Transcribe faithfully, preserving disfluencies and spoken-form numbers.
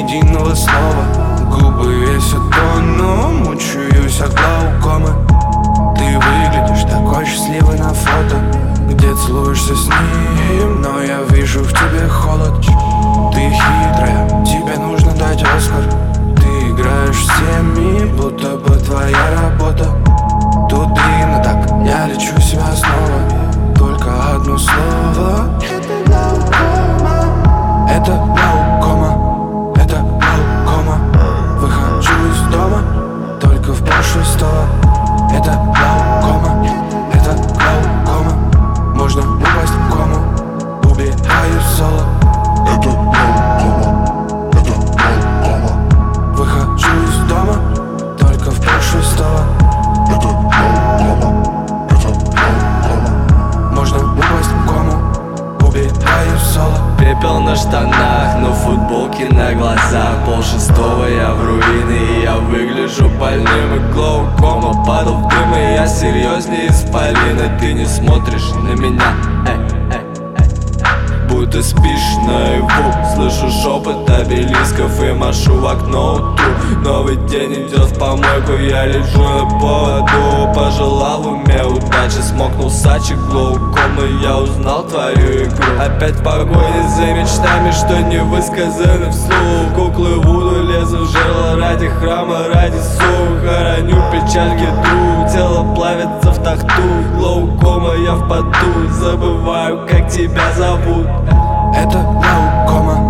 единого слова. Губы весят тонну, мучаюсь от глаукомы. Ты выглядишь такой счастливый на фото, где целуешься с ним, но я вижу в тебе холод. Ты хитрая, тебе нужно дать Оскар. Ты играешь всеми, будто бы твоя работа. Тут длинно так, я лечу себя снова. Только одно слово. Это глаукома. Это глаукома. Это глаукома. Выхожу из дома только в полшестого. Это глаукома. Это глаукома. Можно упасть в кому. Убиваю соло. Это глаукома. Это глаукома. Выхожу из дома только в полшестого. Это глаукома. Это глаукома. Можно упасть в кому. Убиваю соло. Пепел на штанах, но футболки на глазах. Пол шестого, я в руине, и я выгляжу больным. И глаукома, падал в дым, и я серьезнее исполина. Ты не смотришь на меня, эй, эй, эй. Будто спишь наяву. Слышу шепот обелисков и машу в окно утру. Новый день идет в помойку, я лежу на поводу. Пожелал в уме удачи, смокнул сачек глаукомы. Я узнал твою игру. Опять в погоне за мечтами, что не высказаны вслух. Куклы Вуду лезут в жерло ради храма, ради сух. Хороню печаль гидру, тело плавится в тахту. Глаукома, я в поту, забываю, как тебя зовут. Это глаукома.